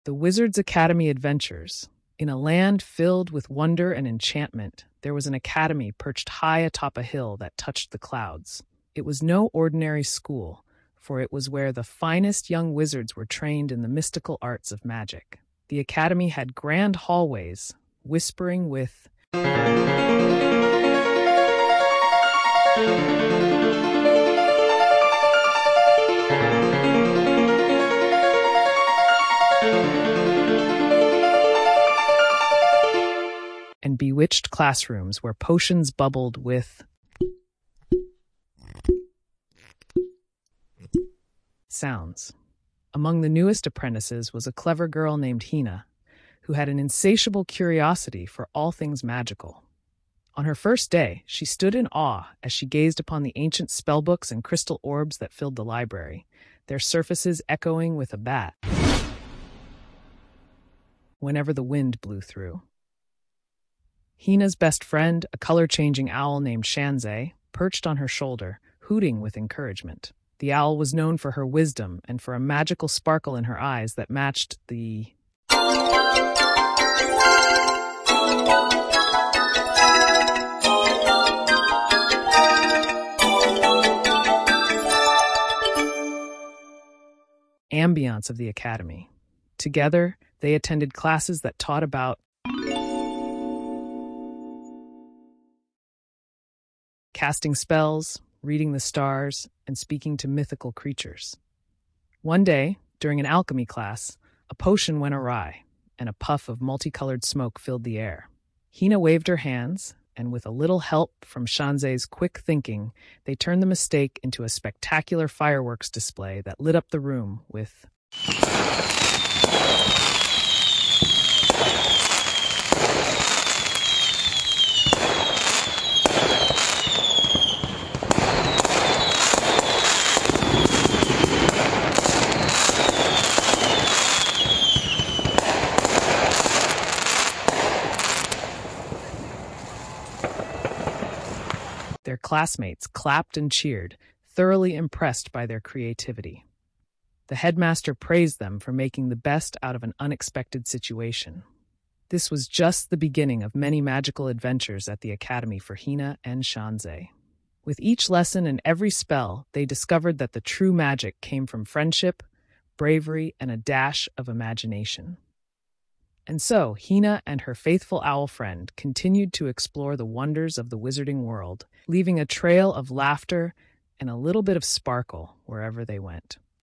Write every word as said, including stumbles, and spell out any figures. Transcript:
The Wizards Academy Adventures. In a land filled with wonder and enchantment, there was an academy perched high atop a hill that touched the clouds. It was no ordinary school, for it was where the finest young wizards were trained in the mystical arts of magic. The academy had grand hallways, whispering with and bewitched classrooms where potions bubbled with sounds. Among the newest apprentices was a clever girl named Hina, who had an insatiable curiosity for all things magical. On her first day, she stood in awe as she gazed upon the ancient spellbooks and crystal orbs that filled the library, their surfaces echoing with a bat whenever the wind blew through. Hina's best friend, a color-changing owl named Shanzei, perched on her shoulder, hooting with encouragement. The owl was known for her wisdom and for a magical sparkle in her eyes that matched the ambiance of the academy. Together, they attended classes that taught about casting spells, reading the stars, and speaking to mythical creatures. One day, during an alchemy class, a potion went awry, and a puff of multicolored smoke filled the air. Hina waved her hands, and with a little help from Shanzei's quick thinking, they turned the mistake into a spectacular fireworks display that lit up the room with Their classmates clapped and cheered, thoroughly impressed by their creativity. The headmaster praised them for making the best out of an unexpected situation. This was just the beginning of many magical adventures at the academy for Hina and Shanzei. With each lesson and every spell, they discovered that the true magic came from friendship, bravery, and a dash of imagination. And so, Hina and her faithful owl friend continued to explore the wonders of the wizarding world, leaving a trail of laughter and a little bit of sparkle wherever they went.